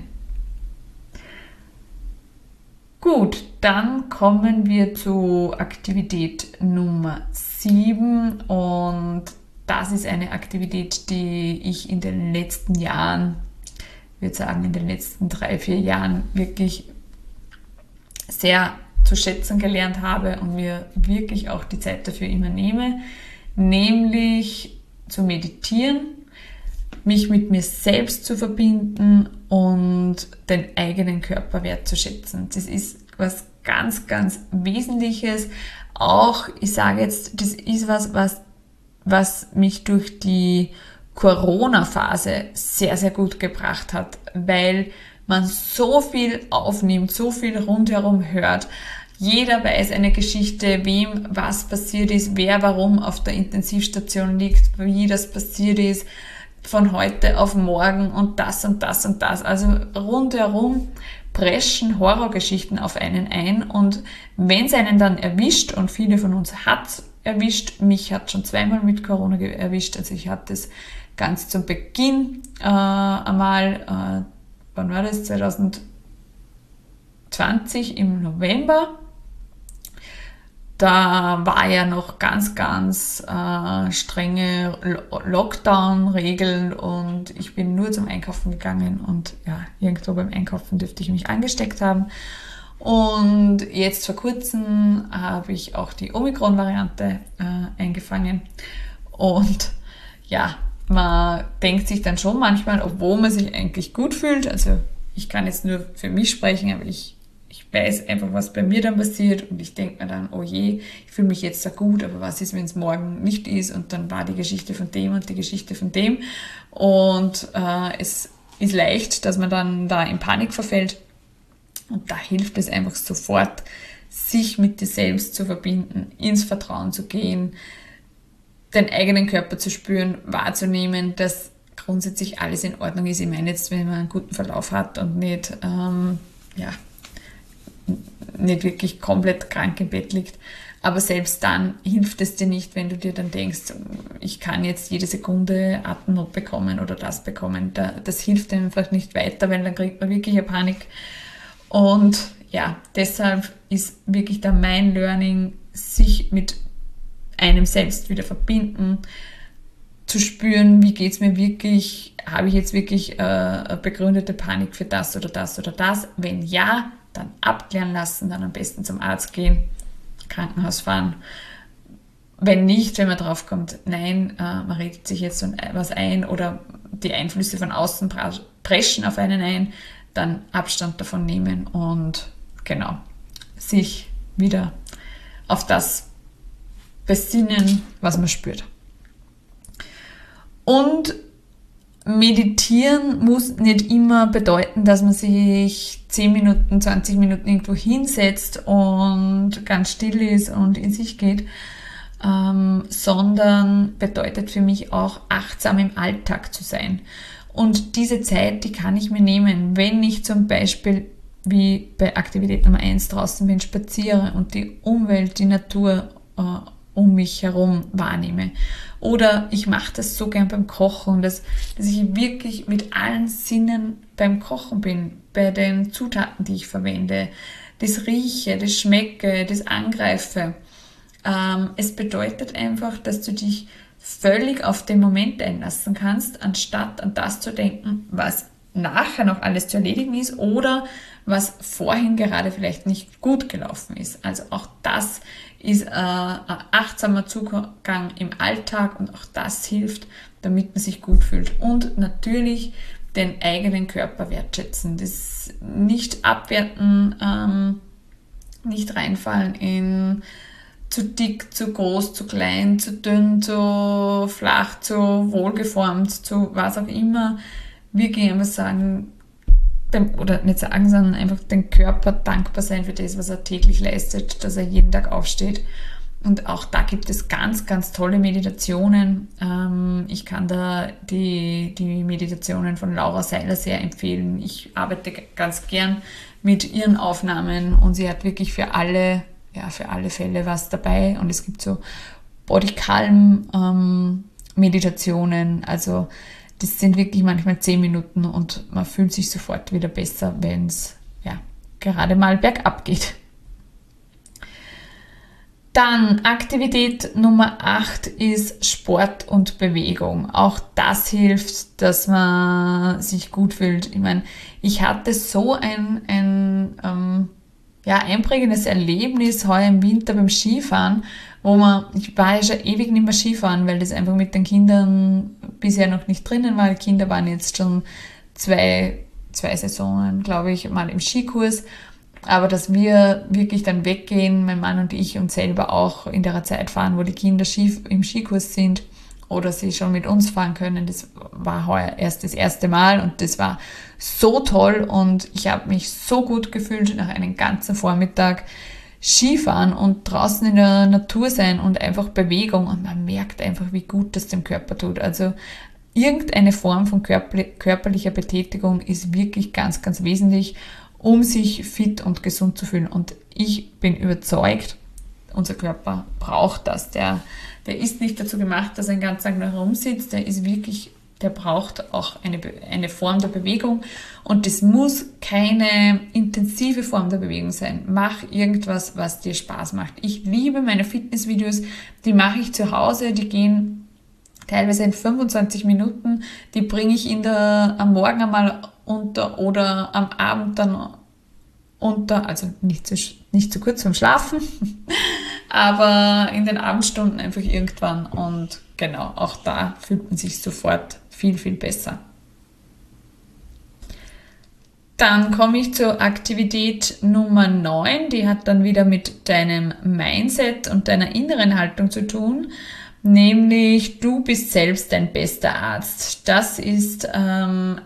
Gut, dann kommen wir zu Aktivität Nummer 7 und das ist eine Aktivität, die ich in den letzten Jahren, ich würde sagen in den letzten 3-4 Jahren wirklich sehr zu schätzen gelernt habe und mir wirklich auch die Zeit dafür immer nehme, nämlich zu meditieren, mich mit mir selbst zu verbinden und den eigenen Körper wertzuschätzen. Das ist was ganz, ganz Wesentliches. Auch, ich sage jetzt, das ist was mich durch die Corona-Phase sehr, sehr gut gebracht hat, weil man so viel aufnimmt, so viel rundherum hört. Jeder weiß eine Geschichte, wem was passiert ist, wer warum auf der Intensivstation liegt, wie das passiert ist, von heute auf morgen und das und das und das. Also rundherum preschen Horrorgeschichten auf einen ein, und wenn es einen dann erwischt, und viele von uns hat erwischt, mich hat schon zweimal mit Corona erwischt, also ich hatte es ganz zum Beginn einmal, wann war das, 2020 im November. Da war ja noch ganz, ganz strenge Lockdown-Regeln, und ich bin nur zum Einkaufen gegangen, und ja, irgendwo beim Einkaufen dürfte ich mich angesteckt haben. Und jetzt vor kurzem habe ich auch die Omikron-Variante eingefangen, und ja, man denkt sich dann schon manchmal, obwohl man sich eigentlich gut fühlt, also ich kann jetzt nur für mich sprechen, aber ich weiß einfach, was bei mir dann passiert, und ich denke mir dann, oh je, ich fühle mich jetzt so gut, aber was ist, wenn es morgen nicht ist, und dann war die Geschichte von dem und die Geschichte von dem, und es ist leicht, dass man dann da in Panik verfällt, und da hilft es einfach sofort, sich mit dir selbst zu verbinden, ins Vertrauen zu gehen, den eigenen Körper zu spüren, wahrzunehmen, dass grundsätzlich alles in Ordnung ist. Ich meine jetzt, wenn man einen guten Verlauf hat und nicht wirklich komplett krank im Bett liegt. Aber selbst dann hilft es dir nicht, wenn du dir dann denkst, ich kann jetzt jede Sekunde Atemnot bekommen oder das bekommen. Das hilft einfach nicht weiter, weil dann kriegt man wirklich eine Panik. Und ja, deshalb ist wirklich da mein Learning, sich mit einem selbst wieder verbinden, zu spüren, wie geht es mir wirklich, habe ich jetzt wirklich begründete Panik für das oder das oder das? Wenn ja, dann abklären lassen, dann am besten zum Arzt gehen, Krankenhaus fahren. Wenn nicht, wenn man drauf kommt, nein, man redet sich jetzt so was ein oder die Einflüsse von außen preschen auf einen ein, dann Abstand davon nehmen und genau, sich wieder auf das besinnen, was man spürt. Und meditieren muss nicht immer bedeuten, dass man sich 10 Minuten, 20 Minuten irgendwo hinsetzt und ganz still ist und in sich geht, sondern bedeutet für mich auch, achtsam im Alltag zu sein. Und diese Zeit, die kann ich mir nehmen, wenn ich zum Beispiel, wie bei Aktivität Nummer 1, draußen bin, spaziere und die Umwelt, die Natur um mich herum wahrnehme. Oder ich mache das so gern beim Kochen, dass ich wirklich mit allen Sinnen beim Kochen bin, bei den Zutaten, die ich verwende, das rieche, das schmecke, das angreife. Es bedeutet einfach, dass du dich völlig auf den Moment einlassen kannst, anstatt an das zu denken, was nachher noch alles zu erledigen ist oder was vorhin gerade vielleicht nicht gut gelaufen ist. Also auch das ist ein achtsamer Zugang im Alltag, und auch das hilft, damit man sich gut fühlt. Und natürlich den eigenen Körper wertschätzen. Das nicht abwerten, nicht reinfallen in zu dick, zu groß, zu klein, zu dünn, zu flach, zu wohlgeformt, zu was auch immer. Wirklich einfach sagen, oder nicht sagen, sondern einfach den Körper dankbar sein für das, was er täglich leistet, dass er jeden Tag aufsteht. Und auch da gibt es ganz, ganz tolle Meditationen. Ich kann da die Meditationen von Laura Seiler sehr empfehlen. Ich arbeite ganz gern mit ihren Aufnahmen, und sie hat wirklich für alle Fälle was dabei. Und es gibt so Body Calm Meditationen, also das sind wirklich manchmal 10 Minuten und man fühlt sich sofort wieder besser, wenn es gerade mal bergab geht. Dann Aktivität Nummer 8 ist Sport und Bewegung. Auch das hilft, dass man sich gut fühlt. Ich meine, ich hatte so ein einprägendes Erlebnis heuer im Winter beim Skifahren, ich war ja schon ewig nicht mehr Skifahren, weil das einfach mit den Kindern bisher noch nicht drinnen war. Die Kinder waren jetzt schon zwei Saisonen, glaube ich, mal im Skikurs. Aber dass wir wirklich dann weggehen, mein Mann und ich, und selber auch in der Zeit fahren, wo die Kinder im Skikurs sind oder sie schon mit uns fahren können. Das war heuer erst das erste Mal und das war so toll und ich habe mich so gut gefühlt nach einem ganzen Vormittag Skifahren und draußen in der Natur sein und einfach Bewegung und man merkt einfach, wie gut das dem Körper tut. Also irgendeine Form von körperlicher Betätigung ist wirklich ganz, ganz wesentlich, um sich fit und gesund zu fühlen. Und ich bin überzeugt, unser Körper braucht das. Der ist nicht dazu gemacht, dass er den ganzen Tag nur herumsitzt. Der braucht auch eine Form der Bewegung. Und das muss keine intensive Form der Bewegung sein. Mach irgendwas, was dir Spaß macht. Ich liebe meine Fitnessvideos. Die mache ich zu Hause. Die gehen teilweise in 25 Minuten, die bringe ich am Morgen einmal unter oder am Abend dann unter, also nicht zu kurz zum Schlafen, aber in den Abendstunden einfach irgendwann und genau, auch da fühlt man sich sofort viel, viel besser. Dann komme ich zur Aktivität Nummer 9, die hat dann wieder mit deinem Mindset und deiner inneren Haltung zu tun. Nämlich, du bist selbst dein bester Arzt. Das ist ein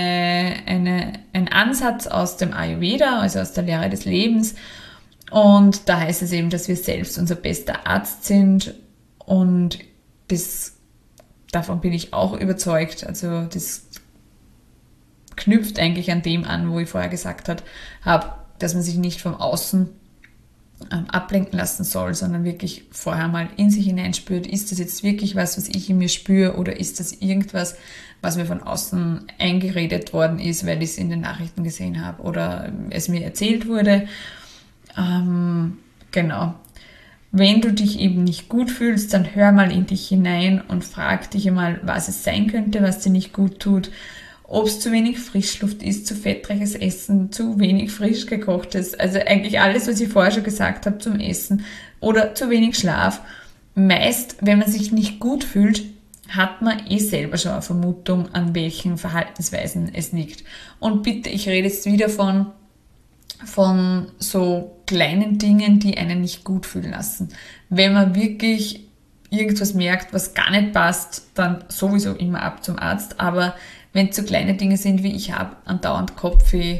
Ansatz aus dem Ayurveda, also aus der Lehre des Lebens. Und da heißt es eben, dass wir selbst unser bester Arzt sind. Und davon bin ich auch überzeugt. Also das knüpft eigentlich an dem an, wo ich vorher gesagt habe, dass man sich nicht vom Außen ablenken lassen soll, sondern wirklich vorher mal in sich hineinspürt, ist das jetzt wirklich was ich in mir spüre oder ist das irgendwas, was mir von außen eingeredet worden ist, weil ich es in den Nachrichten gesehen habe oder es mir erzählt wurde. Genau. Wenn du dich eben nicht gut fühlst, dann hör mal in dich hinein und frag dich einmal, was es sein könnte, was dir nicht gut tut. Ob es zu wenig Frischluft ist, zu fettreiches Essen, zu wenig frisch gekochtes, also eigentlich alles, was ich vorher schon gesagt habe zum Essen oder zu wenig Schlaf. Meist, wenn man sich nicht gut fühlt, hat man selber schon eine Vermutung, an welchen Verhaltensweisen es liegt. Und bitte, ich rede jetzt wieder von so kleinen Dingen, die einen nicht gut fühlen lassen. Wenn man wirklich irgendwas merkt, was gar nicht passt, dann sowieso immer ab zum Arzt, aber wenn es so kleine Dinge sind, wie ich habe andauernd Kopfweh,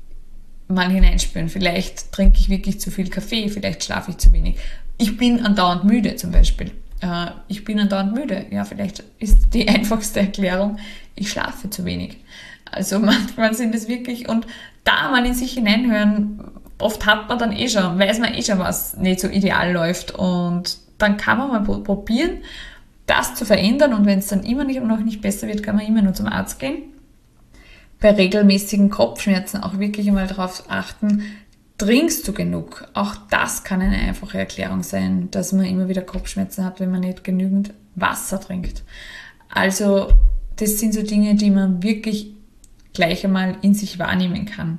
mal hineinspüren. Vielleicht trinke ich wirklich zu viel Kaffee, vielleicht schlafe ich zu wenig. Ich bin andauernd müde zum Beispiel. Ich bin andauernd müde. Ja, vielleicht ist die einfachste Erklärung, ich schlafe zu wenig. Also manchmal sind es wirklich, und da mal in sich hineinhören, oft hat man dann weiß man schon, was nicht so ideal läuft und dann kann man mal probieren, das zu verändern und wenn es dann immer noch nicht besser wird, kann man immer nur zum Arzt gehen. Bei regelmäßigen Kopfschmerzen auch wirklich einmal darauf achten, trinkst du genug? Auch das kann eine einfache Erklärung sein, dass man immer wieder Kopfschmerzen hat, wenn man nicht genügend Wasser trinkt. Also das sind so Dinge, die man wirklich gleich einmal in sich wahrnehmen kann.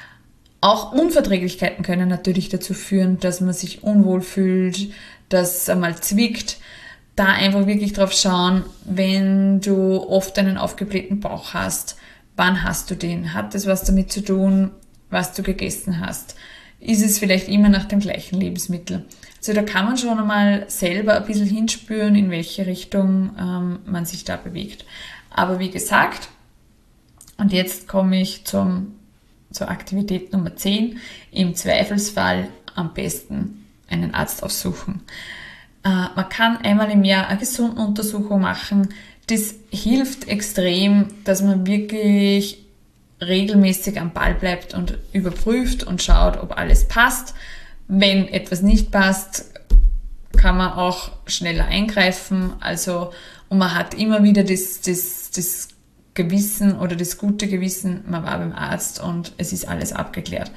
Auch Unverträglichkeiten können natürlich dazu führen, dass man sich unwohl fühlt, dass es einmal zwickt. Da einfach wirklich drauf schauen, wenn du oft einen aufgeblähten Bauch hast, wann hast du den? Hat das was damit zu tun, was du gegessen hast? Ist es vielleicht immer nach dem gleichen Lebensmittel? Also da kann man schon einmal selber ein bisschen hinspüren, in welche Richtung man sich da bewegt. Aber wie gesagt, und jetzt komme ich zur Aktivität Nummer 10, im Zweifelsfall am besten einen Arzt aufsuchen. Man kann einmal im Jahr eine Gesundenuntersuchung machen. Das hilft extrem, dass man wirklich regelmäßig am Ball bleibt und überprüft und schaut, ob alles passt. Wenn etwas nicht passt, kann man auch schneller eingreifen. Also, und man hat immer wieder das Gewissen oder das gute Gewissen, man war beim Arzt und es ist alles abgeklärt.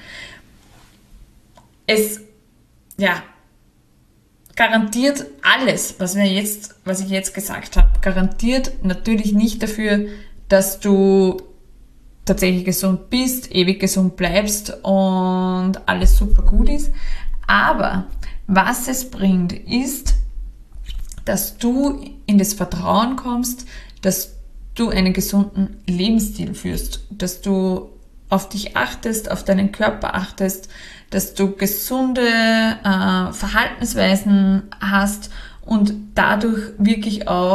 Garantiert alles, was ich jetzt gesagt habe, garantiert natürlich nicht dafür, dass du tatsächlich gesund bist, ewig gesund bleibst und alles super gut ist. Aber was es bringt, ist, dass du in das Vertrauen kommst, dass du einen gesunden Lebensstil führst, dass du auf dich achtest, auf deinen Körper achtest, dass du gesunde Verhaltensweisen hast und dadurch wirklich auch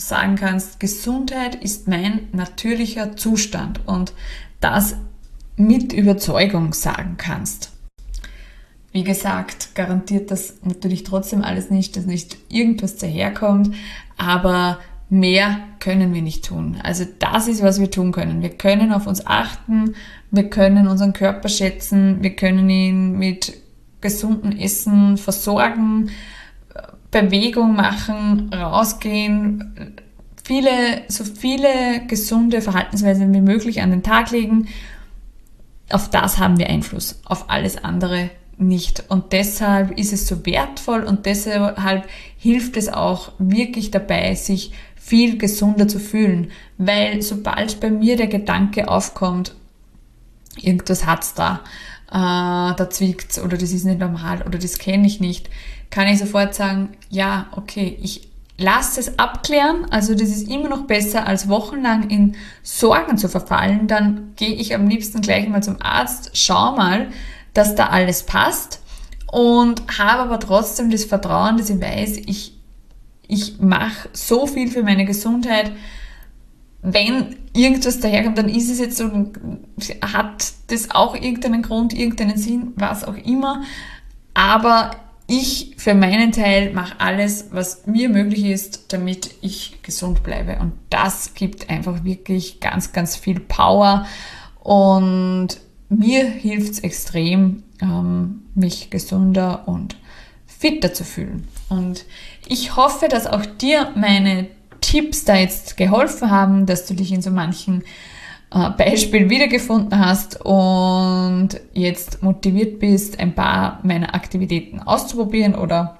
sagen kannst, Gesundheit ist mein natürlicher Zustand und das mit Überzeugung sagen kannst. Wie gesagt, garantiert das natürlich trotzdem alles nicht, dass nicht irgendwas daherkommt, aber mehr können wir nicht tun. Also das ist, was wir tun können. Wir können auf uns achten, wir können unseren Körper schätzen, wir können ihn mit gesundem Essen versorgen, Bewegung machen, rausgehen, so viele gesunde Verhaltensweisen wie möglich an den Tag legen. Auf das haben wir Einfluss, auf alles andere nicht. Und deshalb ist es so wertvoll und deshalb hilft es auch wirklich dabei, sich viel gesunder zu fühlen. Weil sobald bei mir der Gedanke aufkommt, irgendwas hat's da zwickt's oder das ist nicht normal oder das kenne ich nicht, kann ich sofort sagen, ja, okay, ich lasse es abklären, also das ist immer noch besser, als wochenlang in Sorgen zu verfallen. Dann gehe ich am liebsten gleich mal zum Arzt, schau mal, dass da alles passt und habe aber trotzdem das Vertrauen, dass ich weiß, ich mache so viel für meine Gesundheit. Wenn irgendwas daherkommt, dann ist es jetzt so, hat das auch irgendeinen Grund, irgendeinen Sinn, was auch immer. Aber ich für meinen Teil mache alles, was mir möglich ist, damit ich gesund bleibe. Und das gibt einfach wirklich ganz, ganz viel Power. Und mir hilft es extrem, mich gesunder und fitter zu fühlen. Und ich hoffe, dass auch dir meine Tipps da jetzt geholfen haben, dass du dich in so manchen Beispielen wiedergefunden hast und jetzt motiviert bist, ein paar meiner Aktivitäten auszuprobieren oder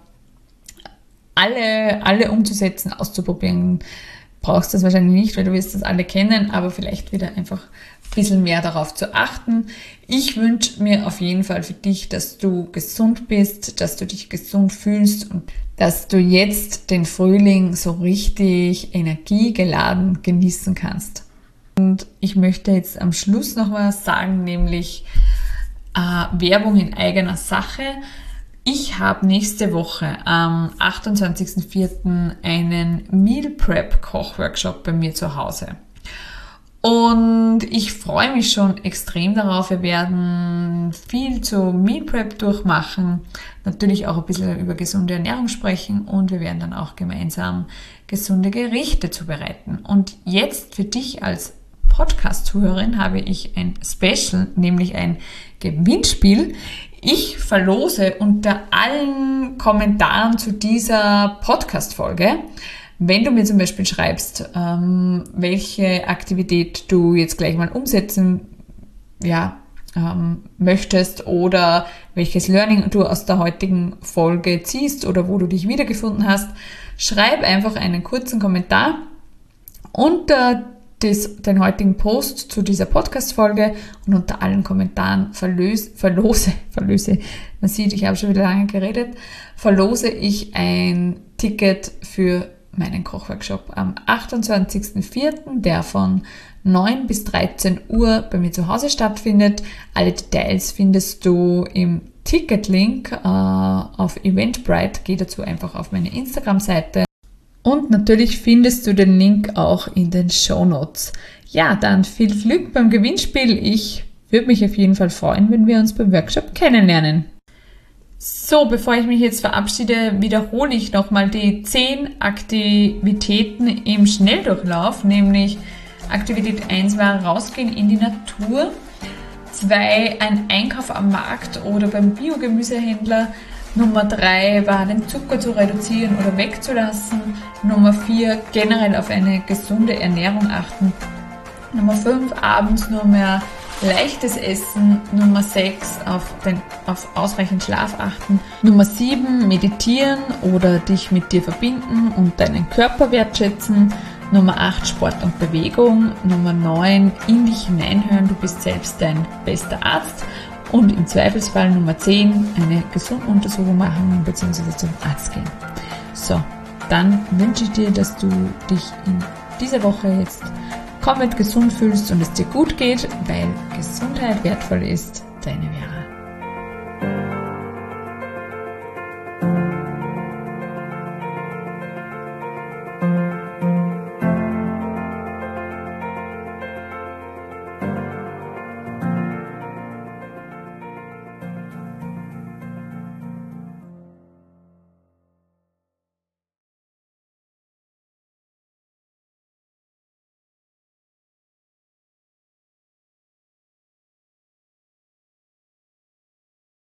alle umzusetzen, auszuprobieren. Brauchst das wahrscheinlich nicht, weil du wirst das alle kennen, aber vielleicht wieder einfach ein bisschen mehr darauf zu achten. Ich wünsche mir auf jeden Fall für dich, dass du gesund bist, dass du dich gesund fühlst und dass du jetzt den Frühling so richtig energiegeladen genießen kannst. Und ich möchte jetzt am Schluss noch was sagen, nämlich Werbung in eigener Sache. Ich habe nächste Woche am 28.04. einen Meal Prep Kochworkshop bei mir zu Hause. Und ich freue mich schon extrem darauf. Wir werden viel zu Meal Prep durchmachen, natürlich auch ein bisschen über gesunde Ernährung sprechen und wir werden dann auch gemeinsam gesunde Gerichte zubereiten. Und jetzt für dich als Podcast-Zuhörerin habe ich ein Special, nämlich ein Gewinnspiel. Ich verlose unter allen Kommentaren zu dieser Podcast-Folge, wenn du mir zum Beispiel schreibst, welche Aktivität du jetzt gleich mal umsetzen möchtest oder welches Learning du aus der heutigen Folge ziehst oder wo du dich wiedergefunden hast, schreib einfach einen kurzen Kommentar unter den heutigen Post zu dieser Podcast-Folge und unter allen Kommentaren verlose, man sieht, ich habe schon wieder lange geredet, verlose ich ein Ticket für meinen Kochworkshop am 28.04., der von 9 bis 13 Uhr bei mir zu Hause stattfindet. Alle Details findest du im Ticketlink auf Eventbrite. Geh dazu einfach auf meine Instagram-Seite. Und natürlich findest du den Link auch in den Shownotes. Ja, dann viel Glück beim Gewinnspiel. Ich würde mich auf jeden Fall freuen, wenn wir uns beim Workshop kennenlernen. So, bevor ich mich jetzt verabschiede, wiederhole ich nochmal die 10 Aktivitäten im Schnelldurchlauf, nämlich Aktivität 1 war rausgehen in die Natur, 2 ein Einkauf am Markt oder beim Biogemüsehändler, Nummer 3 war den Zucker zu reduzieren oder wegzulassen, Nummer 4 generell auf eine gesunde Ernährung achten, Nummer 5 abends nur mehr leichtes Essen, Nummer 6 auf ausreichend Schlaf achten, Nummer 7 meditieren oder dich mit dir verbinden und deinen Körper wertschätzen, Nummer 8 Sport und Bewegung, Nummer 9 in dich hineinhören, du bist selbst dein bester Arzt und im Zweifelsfall Nummer 10 eine Gesunduntersuchung machen bzw. zum Arzt gehen. So, dann wünsche ich dir, dass du dich in dieser Woche jetzt komplett gesund fühlst und es dir gut geht, weil Gesundheit wertvoll ist. Deine Vera.